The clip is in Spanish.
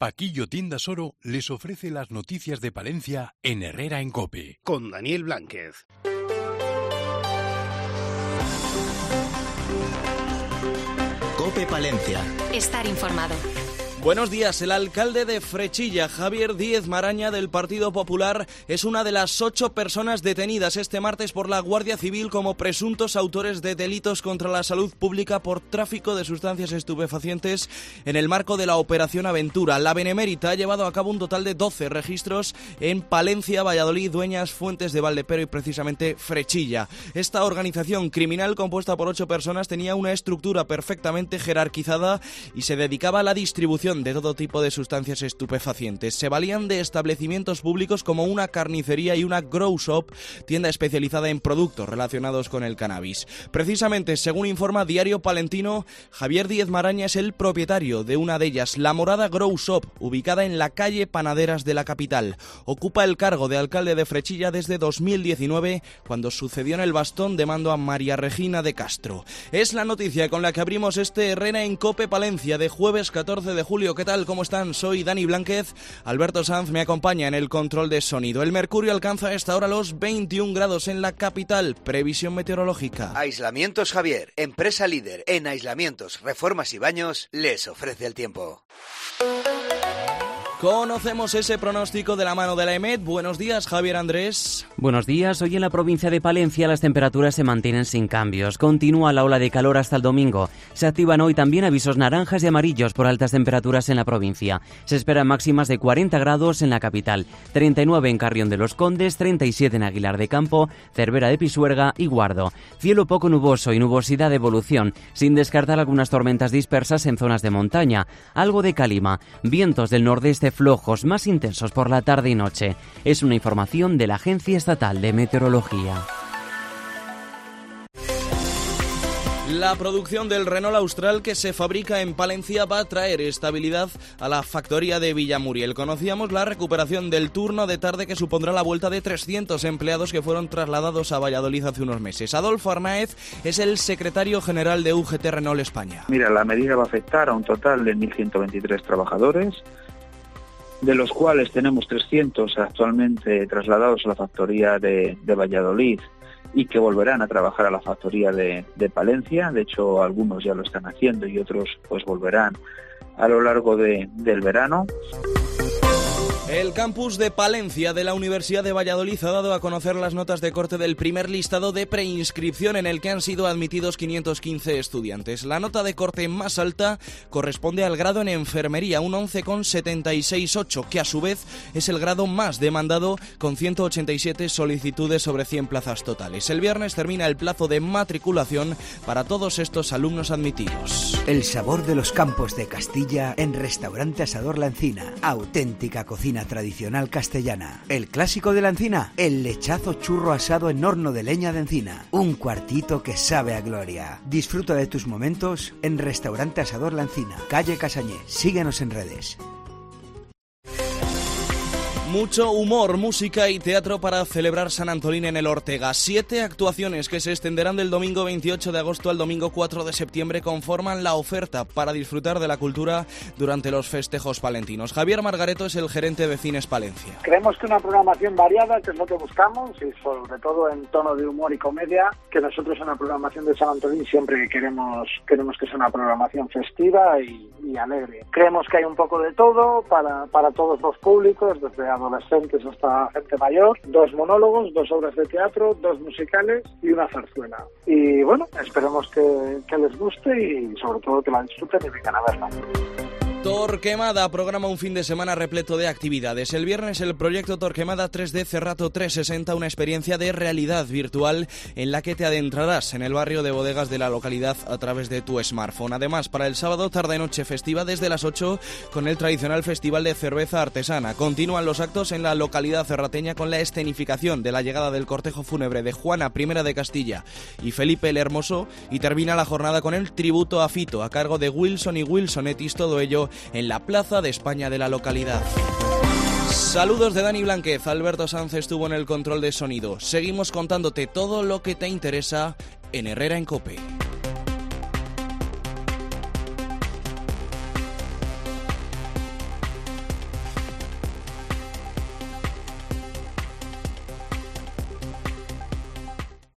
Paquillo Tiendas Oro les ofrece las noticias de Palencia en Herrera en COPE. Con Daniel Blánquez. COPE Palencia. Estar informado. Buenos días. El alcalde de Frechilla, Javier Díez Maraña, del Partido Popular, es una de las 8 personas detenidas este martes por la Guardia Civil como presuntos autores de delitos contra la salud pública por tráfico de sustancias estupefacientes en el marco de la Operación Aventura. La Benemérita ha llevado a cabo un total de 12 registros en Palencia, Valladolid, Dueñas, Fuentes de Valdepero y precisamente Frechilla. Esta organización criminal, compuesta por 8 personas, tenía una estructura perfectamente jerarquizada y se dedicaba a la distribución de todo tipo de sustancias estupefacientes. Se valían de establecimientos públicos como una carnicería y una grow shop, tienda especializada en productos relacionados con el cannabis. Precisamente, según informa Diario Palentino, Javier Díez Maraña es el propietario de una de ellas, La Morada Grow Shop, ubicada en la calle Panaderas de la capital. Ocupa el cargo de alcalde de Frechilla desde 2019, cuando sucedió en el bastón de mando a María Regina de Castro. Es la noticia con la que abrimos este Herrera en COPE Palencia de jueves 14 de julio. ¿Qué tal? ¿Cómo están? Soy Dani Blánquez. Alberto Sanz me acompaña en el control de sonido. El mercurio alcanza a esta hora los 21 grados en la capital. Previsión meteorológica. Aislamientos Javier, empresa líder en aislamientos, reformas y baños, les ofrece el tiempo. Conocemos ese pronóstico de la mano de la EMET. Buenos días, Javier Andrés. Buenos días. Hoy en la provincia de Palencia las temperaturas se mantienen sin cambios. Continúa la ola de calor hasta el domingo. Se activan hoy también avisos naranjas y amarillos por altas temperaturas en la provincia. Se esperan máximas de 40 grados en la capital, 39 en Carrión de los Condes, 37 en Aguilar de Campo, Cervera de Pisuerga y Guardo. Cielo poco nuboso y nubosidad de evolución, sin descartar algunas tormentas dispersas en zonas de montaña. Algo de calima. Vientos del nordeste flojos, más intensos por la tarde y noche. Es una información de la Agencia Estatal de Meteorología. La producción del Renault Austral que se fabrica en Palencia va a traer estabilidad a la factoría de Villamuriel. Conocíamos la recuperación del turno de tarde que supondrá la vuelta de 300 empleados que fueron trasladados a Valladolid hace unos meses. Adolfo Arnáez es el secretario general de UGT Renault España. Mira, la medida va a afectar a un total de 1.123 trabajadores, de los cuales tenemos 300 actualmente trasladados a la factoría de Valladolid y que volverán a trabajar a la factoría de Palencia. De hecho, algunos ya lo están haciendo y otros pues volverán a lo largo del verano. El campus de Palencia de la Universidad de Valladolid ha dado a conocer las notas de corte del primer listado de preinscripción en el que han sido admitidos 515 estudiantes. La nota de corte más alta corresponde al grado en enfermería, un 11,768, que a su vez es el grado más demandado con 187 solicitudes sobre 100 plazas totales. El viernes termina el plazo de matriculación para todos estos alumnos admitidos. El sabor de los campos de Castilla en Restaurante Asador La Encina. Auténtica cocina tradicional castellana. El clásico de la encina, el lechazo churro asado en horno de leña de encina. Un cuartito que sabe a gloria. Disfruta de tus momentos en Restaurante Asador La Encina, calle Casañé. Síguenos en redes. Mucho humor, música y teatro para celebrar San Antolín en el Ortega. 7 actuaciones que se extenderán del domingo 28 de agosto al domingo 4 de septiembre conforman la oferta para disfrutar de la cultura durante los festejos palentinos. Javier Margareto es el gerente de Cines Palencia. Creemos que una programación variada, que es lo que buscamos, y sobre todo en tono de humor y comedia, que nosotros en la programación de San Antolín siempre queremos que sea una programación festiva y alegre. Creemos que hay un poco de todo para todos los públicos, desde adolescentes hasta gente mayor, 2 monólogos, 2 obras de teatro, 2 musicales y una zarzuela. Y bueno, esperemos que les guste y sobre todo que la disfruten y vengan a verla. Torquemada programa un fin de semana repleto de actividades. El viernes el proyecto Torquemada 3D Cerrato 360, una experiencia de realidad virtual en la que te adentrarás en el barrio de bodegas de la localidad a través de tu smartphone. Además, para el sábado, tarde-noche festiva desde las 8 con el tradicional Festival de Cerveza Artesana. Continúan los actos en la localidad cerrateña con la escenificación de la llegada del cortejo fúnebre de Juana I de Castilla y Felipe el Hermoso, y termina la jornada con el tributo a Fito a cargo de Wilson y Wilsonetis, todo ello en la Plaza de España de la localidad. Saludos de Dani Blánquez. Alberto Sanz estuvo en el control de sonido. Seguimos contándote todo lo que te interesa en Herrera en COPE.